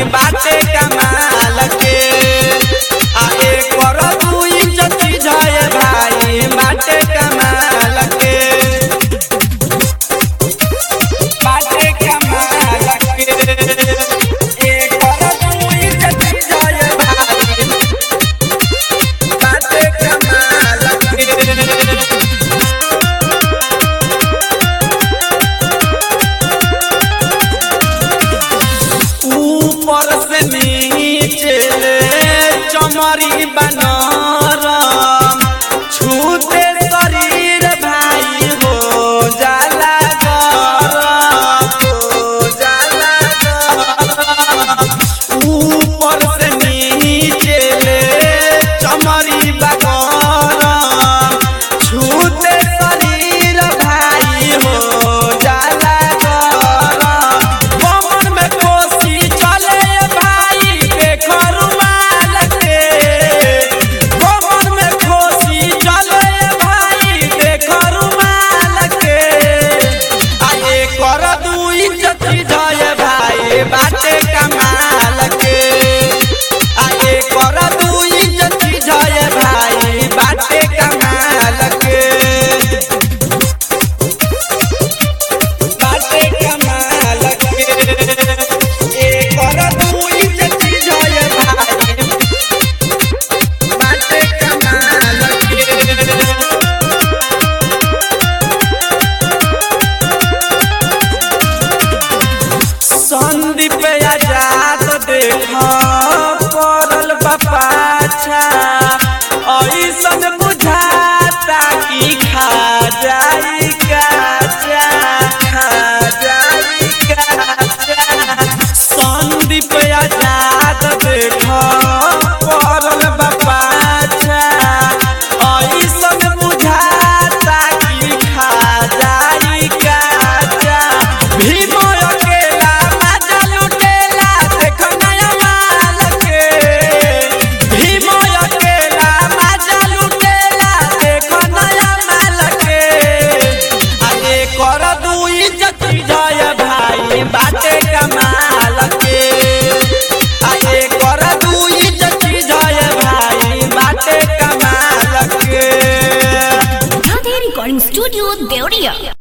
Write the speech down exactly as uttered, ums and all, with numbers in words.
भाई बाटे कमाल के आ एक और तू इज्जत जाए भाई बाटे कमाल के बाटे कमाल के एक और तू इज्जत जाए भाई बाटे कमाल के ऊपर से नीचे चमरी बनरम छूते शरीर भाई हो जाला गरम हो जाला गरम ऊपर से नीचे चमरी बनरम छूते शरीर भाई हो जाला गरम कमर में कोसी चले भाई देखो रुमाल के कमर में कोसी चले भाई देखो रुमाल के आ एक और दू इज्जत जाए भाई बाटे कमाल के आ एक और दू इज्जत जाए भाई बाटे कमाल के बाटे कमाल के एक और तू इज्जत जाए भाई बाटे कमाल के संदीप आजाद देखा पड़ल बापाछा